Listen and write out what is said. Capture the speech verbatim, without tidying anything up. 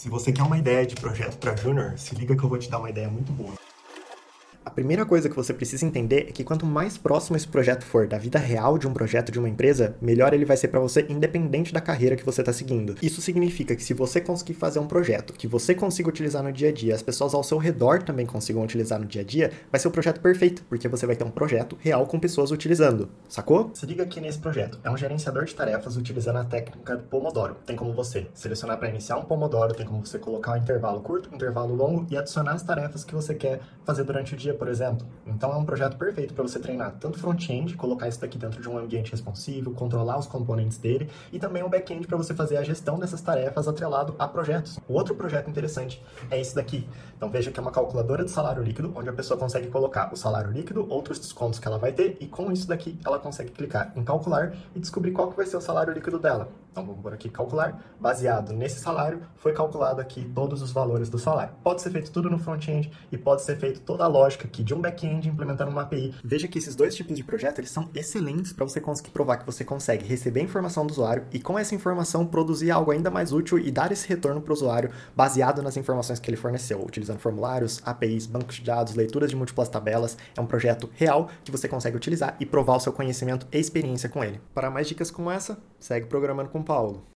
Se você quer uma ideia de projeto para Júnior, se liga que eu vou te dar uma ideia muito boa. A primeira coisa que você precisa entender é que quanto mais próximo esse projeto for da vida real de um projeto de uma empresa, melhor ele vai ser para você, independente da carreira que você está seguindo. Isso significa que se você conseguir fazer um projeto que você consiga utilizar no dia a dia, as pessoas ao seu redor também consigam utilizar no dia a dia, vai ser o projeto perfeito, porque você vai ter um projeto real com pessoas utilizando, sacou? Se liga aqui nesse projeto. É um gerenciador de tarefas utilizando a técnica do Pomodoro. Tem como você selecionar para iniciar um Pomodoro, tem como você colocar um intervalo curto, um intervalo longo e adicionar as tarefas que você quer fazer durante o dia, por exemplo. Então é um projeto perfeito para você treinar tanto front-end, colocar isso daqui dentro de um ambiente responsivo, controlar os componentes dele, e também um back-end para você fazer a gestão dessas tarefas atrelado a projetos. O outro projeto interessante é esse daqui. Então veja que é uma calculadora de salário líquido, onde a pessoa consegue colocar o salário líquido, outros descontos que ela vai ter, e com isso daqui ela consegue clicar em calcular e descobrir qual que vai ser o salário líquido dela. Então vamos por aqui calcular, baseado nesse salário, foi calculado aqui todos os valores do salário. Pode ser feito tudo no front-end e pode ser feito toda a lógica aqui de um back-end implementando uma A P I. Veja que esses dois tipos de projeto, eles são excelentes para você conseguir provar que você consegue receber a informação do usuário e com essa informação produzir algo ainda mais útil e dar esse retorno para o usuário baseado nas informações que ele forneceu, utilizando formulários, A P Is, bancos de dados, leituras de múltiplas tabelas. É um projeto real que você consegue utilizar e provar o seu conhecimento e experiência com ele. Para mais dicas como essa, segue Programando com Paulo.